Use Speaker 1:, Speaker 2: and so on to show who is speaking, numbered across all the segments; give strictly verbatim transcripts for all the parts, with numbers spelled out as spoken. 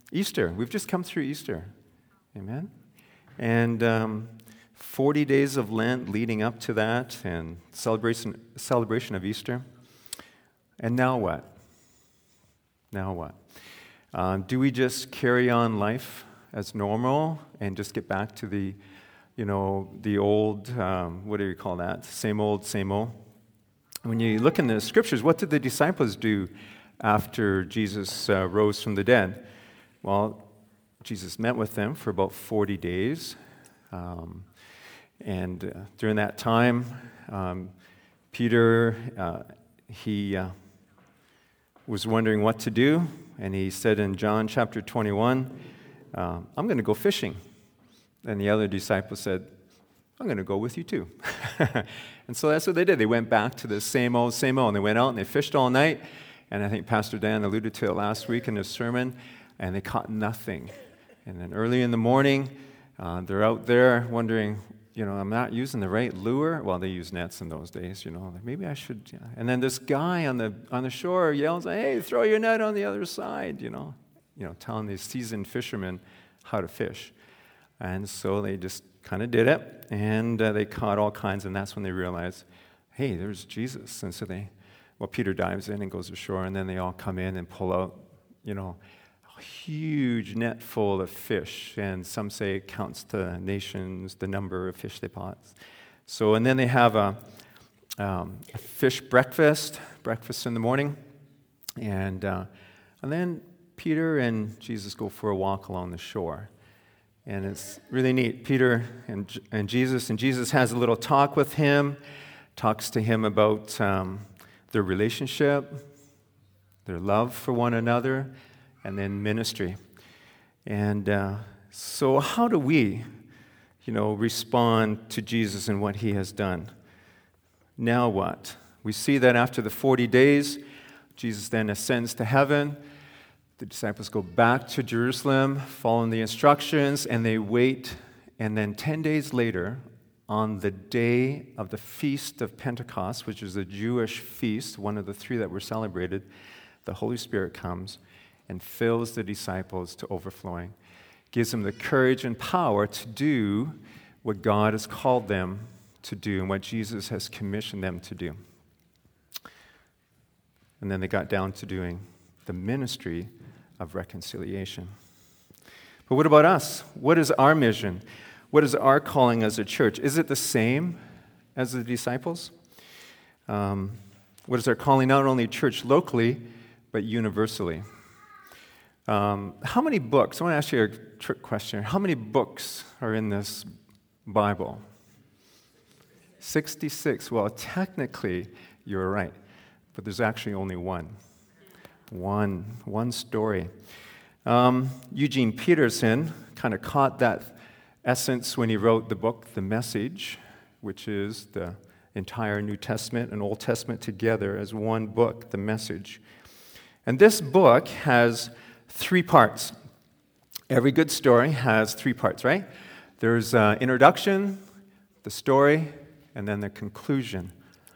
Speaker 1: Easter. We've just come through Easter. Amen? And um, forty days of Lent leading up to that, and celebration, celebration of Easter. And now what? Now what? Um, do we just carry on life as normal and just get back to the, you know, the old, um, what do you call that? Same old, same old. When you look in the scriptures, what did the disciples do after Jesus uh, rose from the dead? Well, Jesus met with them for about forty days. Um, and uh, during that time, um, Peter, uh, he uh, was wondering what to do. And he said in John chapter twenty-one, uh, I'm going to go fishing. And the other disciples said, I'm going to go with you too. And so that's what they did. They went back to the same old, same old. And they went out and they fished all night. And I think Pastor Dan alluded to it last week in his sermon. And they caught nothing. And then early in the morning, uh, they're out there wondering, you know, I'm not using the right lure. Well, they used nets in those days, you know. Like, maybe I should. Yeah. And then this guy on the on the shore yells, hey, throw your net on the other side, you know. You know, telling these seasoned fishermen how to fish. And so they just kind of did it, and uh, they caught all kinds, and that's when they realized, hey, there's Jesus. And so they, well, Peter dives in and goes ashore, and then they all come in and pull out, you know, a huge net full of fish, and some say it counts to nations, the number of fish they caught. So, and then they have a, um, a fish breakfast, breakfast in the morning, and uh, and then Peter and Jesus go for a walk along the shore. And it's really neat. Peter and, and Jesus, and Jesus has a little talk with him, talks to him about um, their relationship, their love for one another, and then ministry. And uh, so how do we, you know, respond to Jesus and what he has done? Now what? We see that after the forty days, Jesus then ascends to heaven. The disciples go back to Jerusalem, following the instructions, and they wait. And then ten days later, on the day of the Feast of Pentecost, which is a Jewish feast, one of the three that were celebrated, the Holy Spirit comes and fills the disciples to overflowing, gives them the courage and power to do what God has called them to do and what Jesus has commissioned them to do. And then they got down to doing the ministry of reconciliation. But what about us? What is our mission? What is our calling as a church? Is it the same as the disciples? Um, what is our calling not only church locally, but universally? Um, how many books, I want to ask you a trick question. How many books are in this Bible? sixty-six. Well, technically, you're right, but there's actually only one. One, one story. Um, Eugene Peterson kind of caught that essence when he wrote the book, The Message, which is the entire New Testament and Old Testament together as one book, The Message. And this book has three parts. Every good story has three parts, right? There's uh, introduction, the story, and then the conclusion.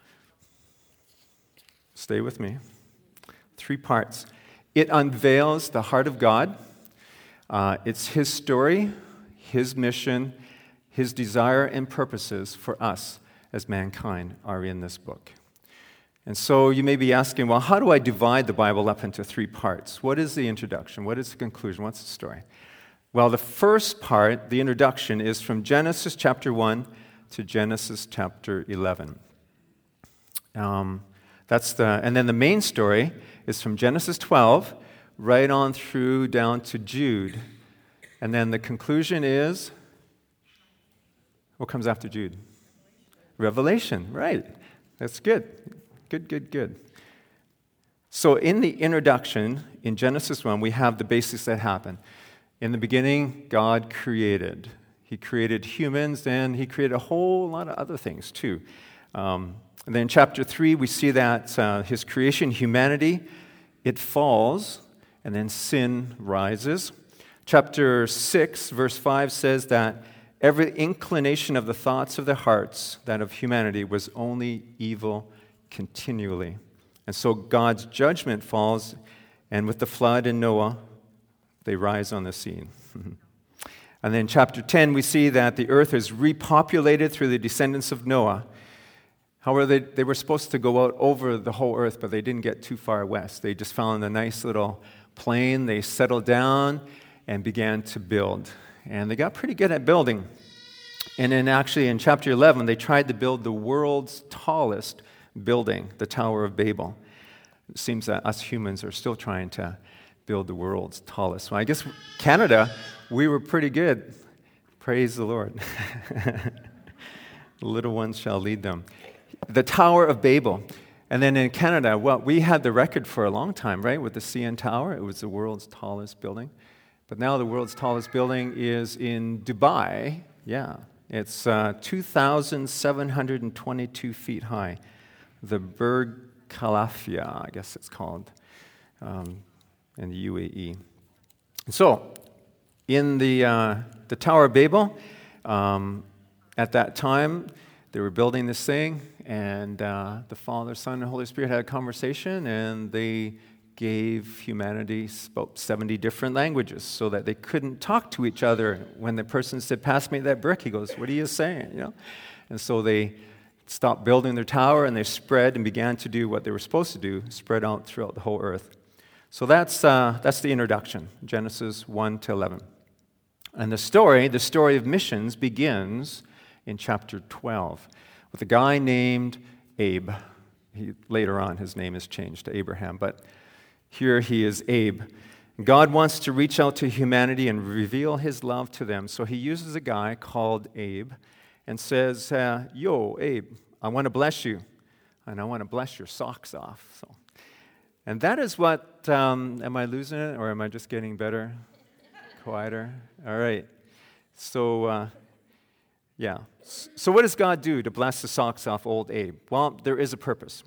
Speaker 1: Stay with me. Three parts. It unveils the heart of God. Uh, it's his story, his mission, his desire and purposes for us as mankind are in this book. And so you may be asking, well, how do I divide the Bible up into three parts? What is the introduction? What is the conclusion? What's the story? Well, the first part, the introduction, is from Genesis chapter one to Genesis chapter eleven. Um, that's the, and then the main story is from Genesis twelve right on through down to Jude. And then the conclusion is, what comes after Jude? Revelation, right. That's good. Good, good, good. So in the introduction, in Genesis one, we have the basics that happen. In the beginning, God created. He created humans, and he created a whole lot of other things, too. Um, and then in chapter three, we see that uh, his creation, humanity, it falls, and then sin rises. Chapter six, verse five says that every inclination of the thoughts of the hearts, that of humanity, was only evil continually. And so God's judgment falls, and with the flood and Noah, they rise on the scene. And then chapter ten, we see that the earth is repopulated through the descendants of Noah. However, they, they were supposed to go out over the whole earth, but they didn't get too far west. They just found a nice little plain. They settled down and began to build. And they got pretty good at building. And then actually in chapter eleven, they tried to build the world's tallest building, the Tower of Babel. It seems that us humans are still trying to build the world's tallest. Well, I guess Canada, we were pretty good. Praise the Lord. The little ones shall lead them. The Tower of Babel. And then in Canada, well, we had the record for a long time, right, with the C N Tower. It was the world's tallest building. But now the world's tallest building is in Dubai. Yeah, it's uh, two thousand seven hundred twenty-two feet high. The Burj Khalifa, I guess it's called, um, in the U A E. So, in the uh, the Tower of Babel, um, at that time, they were building this thing, and uh, the Father, Son, and Holy Spirit had a conversation, and they gave humanity about seventy different languages so that they couldn't talk to each other. When the person said, "Pass me that brick," he goes, "What are you saying?" You know, and so they stopped building their tower, and they spread and began to do what they were supposed to do, spread out throughout the whole earth. So that's uh, that's the introduction, Genesis one to eleven. And the story, the story of missions, begins in chapter twelve with a guy named Abe. He, later on, his name is changed to Abraham, but here he is, Abe. God wants to reach out to humanity and reveal his love to them, so he uses a guy called Abe and says, uh, yo, Abe, I want to bless you, and I want to bless your socks off. So, and that is what, um, am I losing it, or am I just getting better, quieter? All right. So, uh, yeah. So what does God do to bless the socks off old Abe? Well, there is a purpose.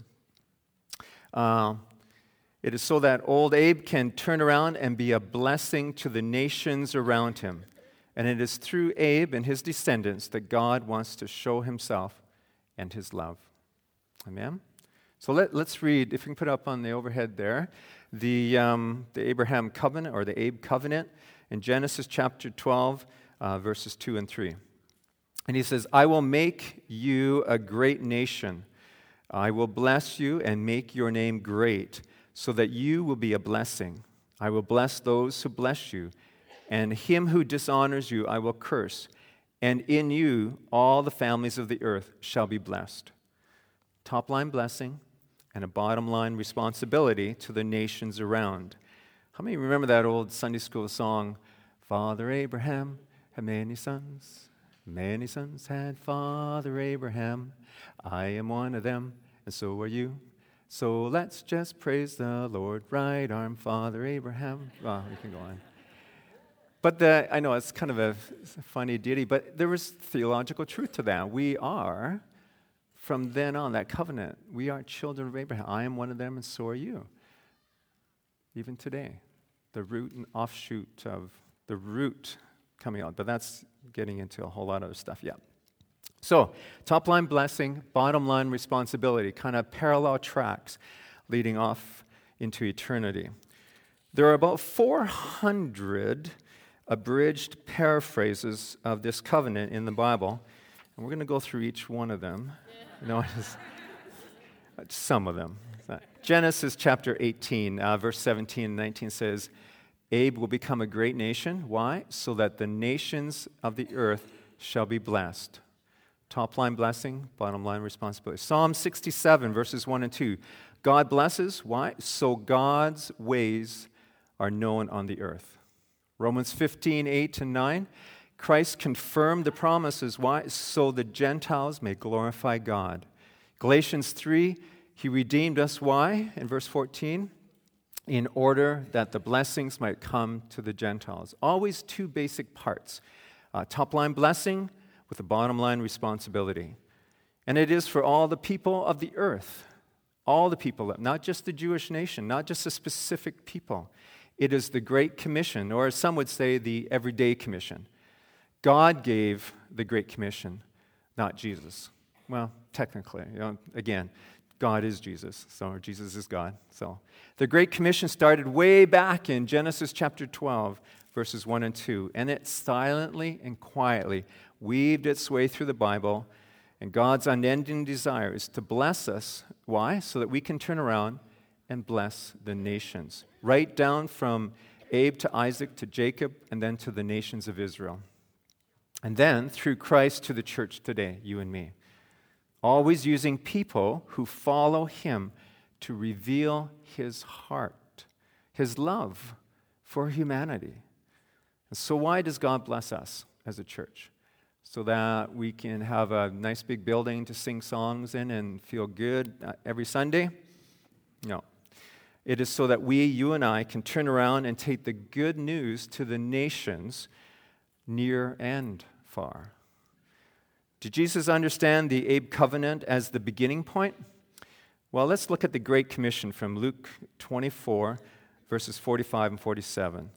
Speaker 1: Uh, it is so that old Abe can turn around and be a blessing to the nations around him. And it is through Abe and his descendants that God wants to show himself and his love. Amen? So let, let's read, if you can put up on the overhead there, the, um, the Abraham covenant, or the Abe covenant, in Genesis chapter twelve, uh, verses two and three. And he says, I will make you a great nation. I will bless you and make your name great, so that you will be a blessing. I will bless those who bless you, and him who dishonors you I will curse. And in you all the families of the earth shall be blessed. Top line blessing and a bottom line responsibility to the nations around. How many remember that old Sunday school song, Father Abraham had many sons, many sons had Father Abraham. I am one of them, and so are you. So let's just praise the Lord, right arm, Father Abraham. Well, we can go on. But the, I know it's kind of a funny ditty, but there was theological truth to that. We are, from then on, that covenant, we are children of Abraham. I am one of them, and so are you. Even today, the root and offshoot of the root coming out. But that's getting into a whole lot of other stuff, yeah. So, top line blessing, bottom line responsibility, kind of parallel tracks leading off into eternity. There are about four hundred abridged paraphrases of this covenant in the Bible, and we're going to go through each one of them. No, just, some of them. Genesis chapter eighteen, uh, verse seventeen and nineteen says, Abe will become a great nation. Why? So that the nations of the earth shall be blessed. Top line blessing, bottom line responsibility. Psalm sixty-seven, verses one and two. God blesses. Why? So God's ways are known on the earth. Romans fifteen, eight to nine. Christ confirmed the promises. Why? So the Gentiles may glorify God. Galatians three, he redeemed us. Why? In verse fourteen, in order that the blessings might come to the Gentiles. Always two basic parts. Uh, top line blessing with a bottom line responsibility. And it is for all the people of the earth. All the people, not just the Jewish nation, not just a specific people. It is the Great Commission, or as some would say, the Everyday Commission. God gave the Great Commission, not Jesus. Well, technically, you know, again, God is Jesus, so Jesus is God. So the Great Commission started way back in Genesis chapter twelve, verses one and two, and it silently and quietly weaved its way through the Bible, and God's unending desire is to bless us. Why? So that we can turn around and bless the nations, right down from Abe to Isaac to Jacob, and then to the nations of Israel. And then through Christ to the church today, you and me. Always using people who follow him to reveal his heart, his love for humanity. And so why does God bless us as a church? So that we can have a nice big building to sing songs in and feel good every Sunday? No. It is so that we, you and I, can turn around and take the good news to the nations near and far. Did Jesus understand the Abe covenant as the beginning point? Well, let's look at the Great Commission from Luke twenty-four, verses forty-five and forty-seven.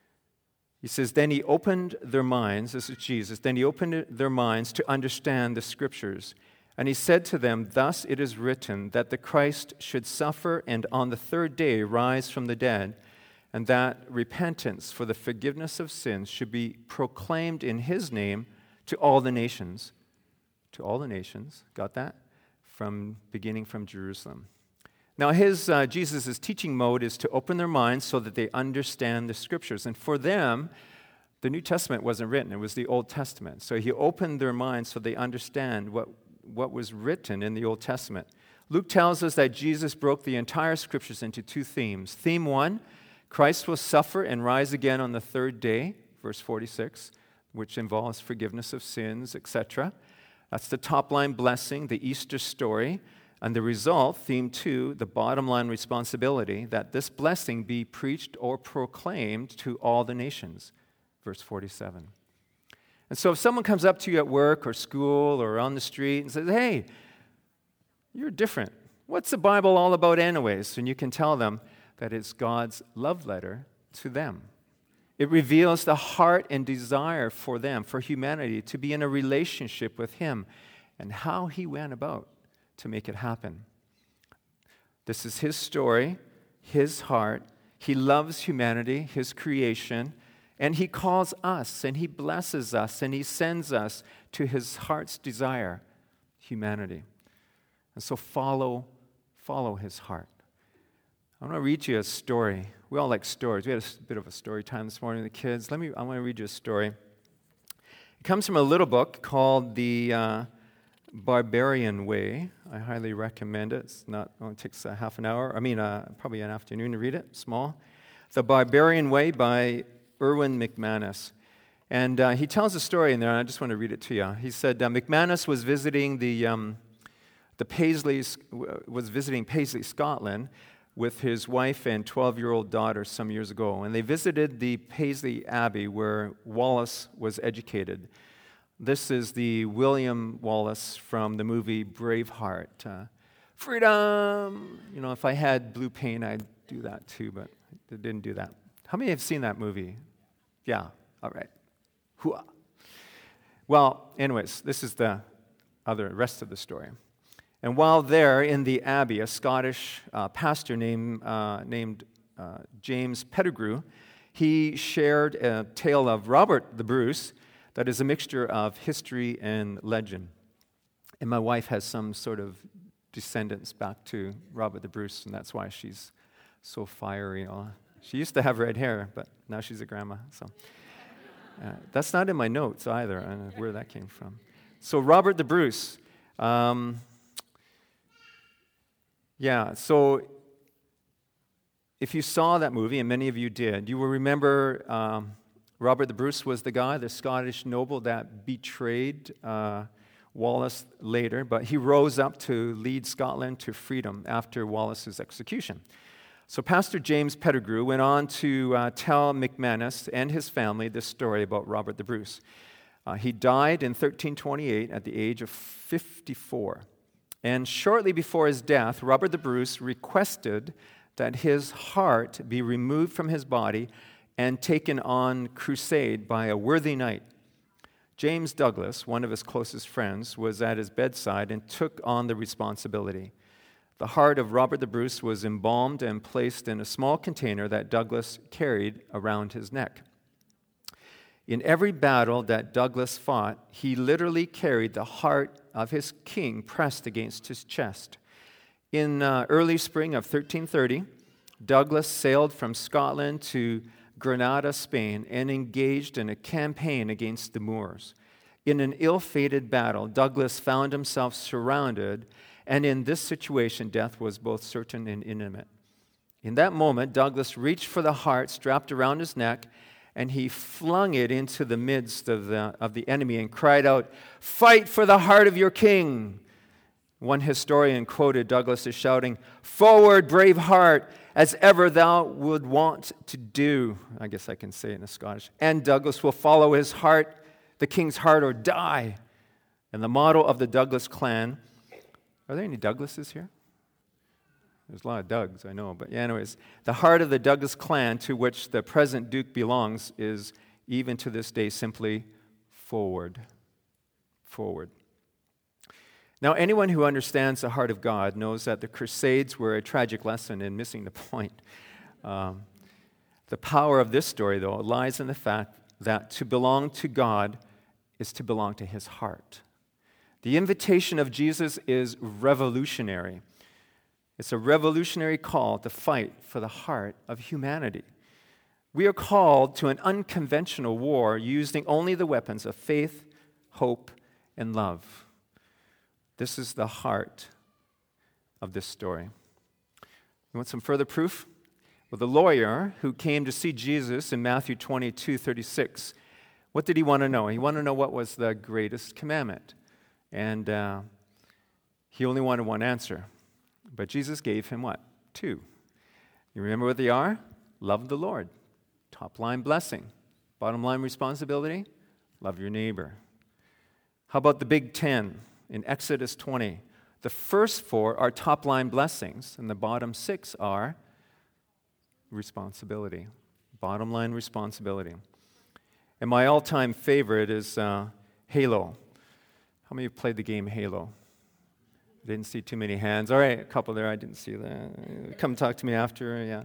Speaker 1: He says, then he opened their minds, this is Jesus, then he opened their minds to understand the Scriptures. And he said to them, thus it is written that the Christ should suffer and on the third day rise from the dead, and that repentance for the forgiveness of sins should be proclaimed in his name to all the nations. To all the nations, got that? From beginning from Jerusalem. Now, his uh, Jesus' teaching mode is to open their minds so that they understand the Scriptures. And for them, the New Testament wasn't written. It was the Old Testament. So he opened their minds so they understand what, what was written in the Old Testament. Luke tells us that Jesus broke the entire Scriptures into two themes. Theme one, Christ will suffer and rise again on the third day, verse forty-six, which involves forgiveness of sins, et cetera. That's the top-line blessing, the Easter story. And the result, theme two, the bottom-line responsibility, that this blessing be preached or proclaimed to all the nations, verse forty-seven. And so if someone comes up to you at work or school or on the street and says, hey, you're different. What's the Bible all about anyways? And you can tell them that it's God's love letter to them. It reveals the heart and desire for them, for humanity, to be in a relationship with him and how he went about to make it happen. This is his story, his heart. He loves humanity, his creation, and he calls us, and he blesses us, and he sends us to his heart's desire, humanity. And so follow, follow his heart. I want to read you a story. We all like stories. We had a bit of a story time this morning with the kids. Let me. I want to read you a story. It comes from a little book called The uh, Barbarian Way. I highly recommend it. It's not. It only takes a half an hour. I mean, uh, probably an afternoon to read it. Small. The Barbarian Way by Erwin McManus. And uh, he tells a story in there, and I just want to read it to you. He said uh, McManus was visiting the um, the Paisleys was visiting Paisley, Scotland, with his wife and twelve-year-old daughter some years ago. And they visited the Paisley Abbey where Wallace was educated. This is the William Wallace from the movie Braveheart. Uh, freedom! You know, if I had blue paint, I'd do that too, but I didn't do that. How many have seen that movie? Yeah, all right. Hooah. Well, anyways, this is the other rest of the story. And while there in the abbey, a Scottish uh, pastor named, uh, named uh, James Pettigrew, he shared a tale of Robert the Bruce that is a mixture of history and legend. And my wife has some sort of descendants back to Robert the Bruce, and that's why she's so fiery. She used to have red hair, but now she's a grandma. So uh, that's not in my notes either. I don't know where that came from. So Robert the Bruce. Um, Yeah, so if you saw that movie, and many of you did, you will remember um, Robert the Bruce was the guy, the Scottish noble that betrayed uh, Wallace later, but he rose up to lead Scotland to freedom after Wallace's execution. So Pastor James Pettigrew went on to uh, tell McManus and his family this story about Robert the Bruce. Uh, he died in thirteen twenty-eight at the age of fifty-four. And shortly before his death, Robert the Bruce requested that his heart be removed from his body and taken on crusade by a worthy knight. James Douglas, one of his closest friends, was at his bedside and took on the responsibility. The heart of Robert the Bruce was embalmed and placed in a small container that Douglas carried around his neck. In every battle that Douglas fought, he literally carried the heart of his king pressed against his chest. In uh, early spring of thirteen thirty, Douglas sailed from Scotland to Granada, Spain, and engaged in a campaign against the Moors. In an ill-fated battle, Douglas found himself surrounded, and in this situation, death was both certain and imminent. In that moment, Douglas reached for the heart strapped around his neck, and he flung it into the midst of the, of the enemy and cried out, "Fight for the heart of your king!" One historian quoted Douglas as shouting, "Forward, brave heart, as ever thou would want to do." I guess I can say it in Scottish. "And Douglas will follow his heart, the king's heart, or die." And the motto of the Douglas clan, are there any Douglases here? There's a lot of Dougs, I know. But anyways, the heart of the Douglas clan, to which the present Duke belongs, is even to this day simply forward. Forward. Now, anyone who understands the heart of God knows that the Crusades were a tragic lesson in missing the point. Um, the power of this story, though, lies in the fact that to belong to God is to belong to his heart. The invitation of Jesus is revolutionary. It's a revolutionary call to fight for the heart of humanity. We are called to an unconventional war using only the weapons of faith, hope, and love. This is the heart of this story. You want some further proof? Well, the lawyer who came to see Jesus in Matthew twenty-two thirty-six, what did he want to know? He wanted to know what was the greatest commandment. And uh, he only wanted one answer. But Jesus gave him what? Two. You remember what they are? Love the Lord. Top line blessing. Bottom line responsibility? Love your neighbor. How about the big ten in Exodus twenty? The first four are top line blessings, and the bottom six are responsibility. Bottom line responsibility. And my all-time favorite is uh, Halo. How many of you played the game Halo? I didn't see too many hands. All right, a couple there. I didn't see that. Come talk to me after. Yeah.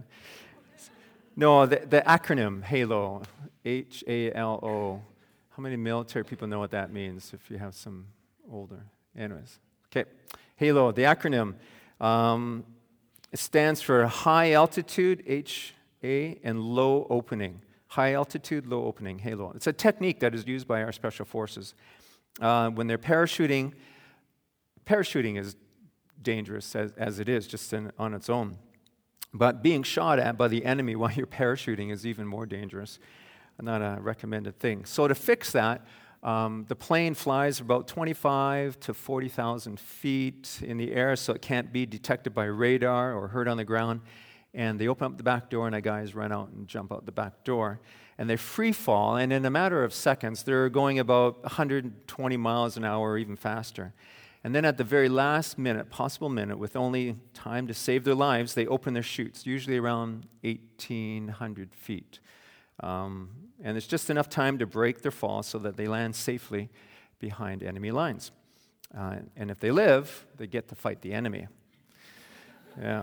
Speaker 1: No, the, the acronym HALO, H A L O. How many military people know what that means? If you have some older, anyways. Okay, HALO. The acronym. Um, it stands for high altitude, H A, and low opening. High altitude, low opening, HALO. It's a technique that is used by our special forces. Uh, when they're parachuting, parachuting is dangerous as, as it is, just in, on its own. But being shot at by the enemy while you're parachuting is even more dangerous. Not a recommended thing. So to fix that, um, the plane flies about twenty-five to forty thousand feet in the air, so it can't be detected by radar or heard on the ground. And they open up the back door, and the guys run out and jump out the back door. And they free fall, and in a matter of seconds, they're going about one hundred twenty miles an hour or even faster. And then at the very last minute, possible minute, with only time to save their lives, they open their chutes, usually around eighteen hundred feet. Um, and it's just enough time to break their fall so that they land safely behind enemy lines. Uh, and if they live, they get to fight the enemy. Yeah.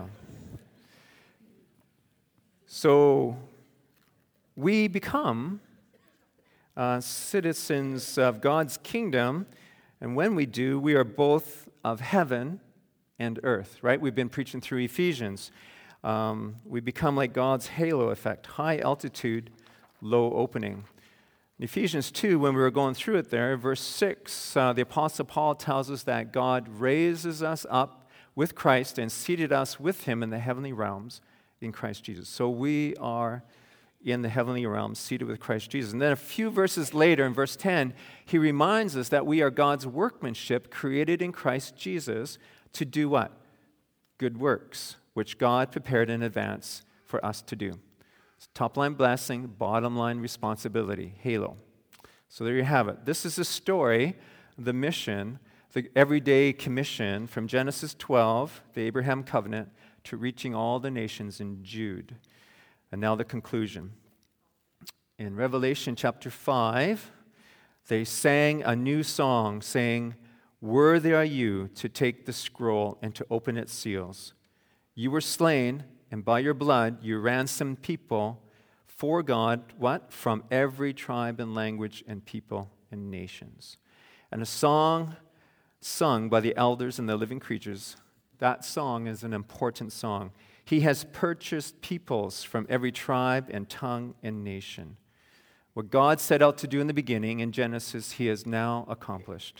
Speaker 1: So we become uh, citizens of God's kingdom, and when we do, we are both of heaven and earth, right? We've been preaching through Ephesians. Um, we become like God's halo effect, high altitude, low opening. In Ephesians two, when we were going through it there, verse six, uh, the Apostle Paul tells us that God raises us up with Christ and seated us with him in the heavenly realms in Christ Jesus. So we are in the heavenly realms, seated with Christ Jesus. And then a few verses later, in verse ten, he reminds us that we are God's workmanship, created in Christ Jesus to do what? Good works, which God prepared in advance for us to do. Top line blessing, bottom line responsibility, halo. So there you have it. This is the story, the mission, the everyday commission from Genesis twelve, the Abraham covenant, to reaching all the nations in Jude. And now the conclusion. In Revelation chapter five, they sang a new song saying, Worthy are you to take the scroll and to open its seals. You were slain, and by your blood you ransomed people for God, what? From every tribe and language and people and nations. And a song sung by the elders and the living creatures, that song is an important song. He has purchased peoples from every tribe and tongue and nation. What God set out to do in the beginning in Genesis, he has now accomplished.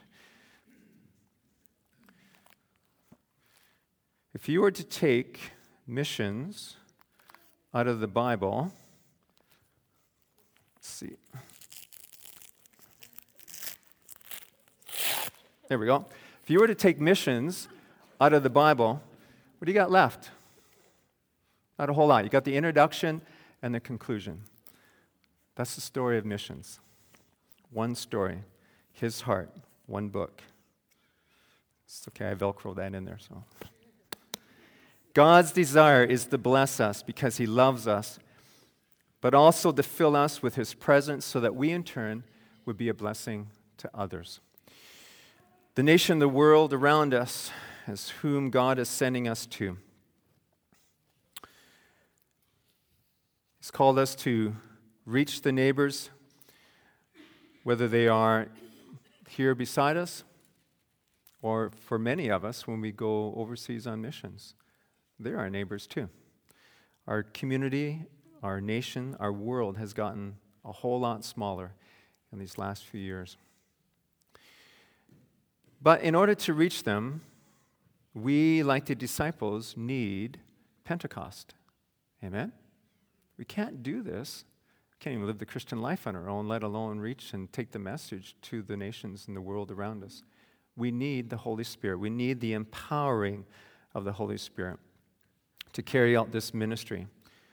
Speaker 1: If you were to take missions out of the Bible, let's see. There we go. If you were to take missions out of the Bible, what do you got left? Not a whole lot. You got the introduction and the conclusion. That's the story of missions. One story, his heart, one book. It's okay, I Velcroed that in there, so. God's desire is to bless us because he loves us, but also to fill us with his presence so that we in turn would be a blessing to others. The nation, the world around us is whom God is sending us to. He's called us to reach the neighbors, whether they are here beside us or for many of us when we go overseas on missions. They're our neighbors too. Our community, our nation, our world has gotten a whole lot smaller in these last few years. But in order to reach them, we, like the disciples, need Pentecost. Amen? We can't do this. We can't even live the Christian life on our own, let alone reach and take the message to the nations and the world around us. We need the Holy Spirit. We need the empowering of the Holy Spirit to carry out this ministry.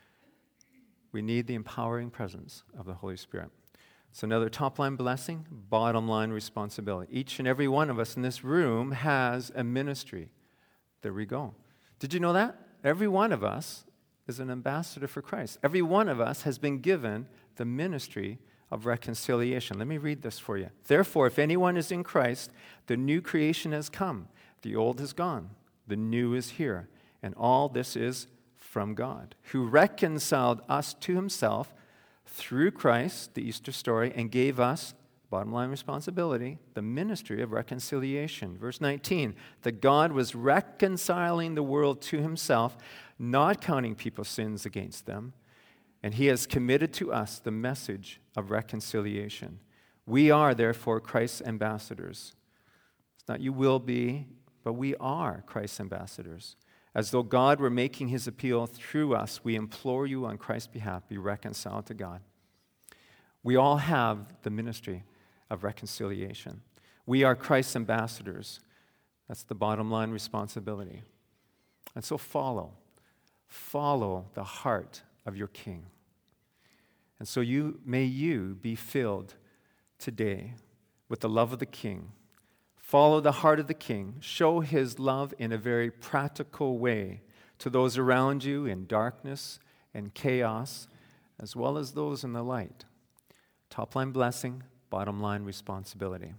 Speaker 1: We need the empowering presence of the Holy Spirit. It's another top-line blessing, bottom-line responsibility. Each and every one of us in this room has a ministry. There we go. Did you know that? Every one of us is an ambassador for Christ. Every one of us has been given the ministry of reconciliation. Let me read this for you. Therefore, if anyone is in Christ, the new creation has come. The old has gone. The new is here. And all this is from God, who reconciled us to himself through Christ, the Easter story, and gave us, bottom line responsibility, the ministry of reconciliation. Verse nineteen, that God was reconciling the world to himself, not counting people's sins against them, and he has committed to us the message of reconciliation. We are, therefore, Christ's ambassadors. It's not you will be, but we are Christ's ambassadors. As though God were making his appeal through us, we implore you on Christ's behalf, be reconciled to God. We all have the ministry of reconciliation. We are Christ's ambassadors. That's the bottom line responsibility. And so follow. Follow the heart of your King. And so you may you be filled today with the love of the King. Follow the heart of the King. Show his love in a very practical way to those around you in darkness and chaos, as well as those in the light. Top line blessing, bottom line responsibility.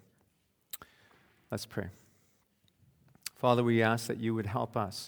Speaker 1: Let's pray. Father, we ask that you would help us.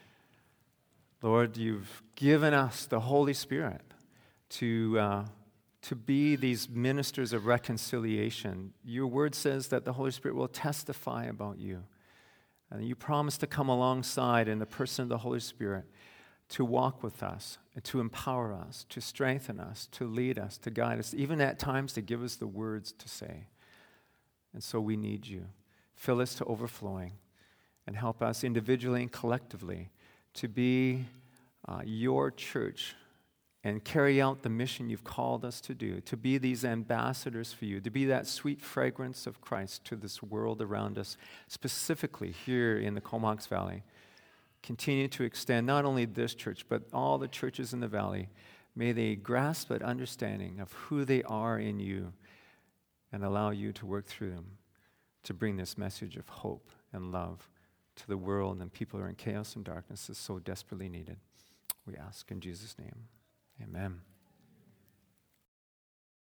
Speaker 1: Lord, you've given us the Holy Spirit to uh, to be these ministers of reconciliation. Your word says that the Holy Spirit will testify about you. And you promise to come alongside in the person of the Holy Spirit to walk with us, and to empower us, to strengthen us, to lead us, to guide us, even at times to give us the words to say. And so we need you. Fill us to overflowing and help us individually and collectively to be uh, your church and carry out the mission you've called us to do, to be these ambassadors for you, to be that sweet fragrance of Christ to this world around us, specifically here in the Comox Valley. Continue to extend not only this church, but all the churches in the valley. May they grasp that understanding of who they are in you and allow you to work through them to bring this message of hope and love to the world and people who are in chaos and darkness is so desperately needed. We ask in Jesus' name. Amen.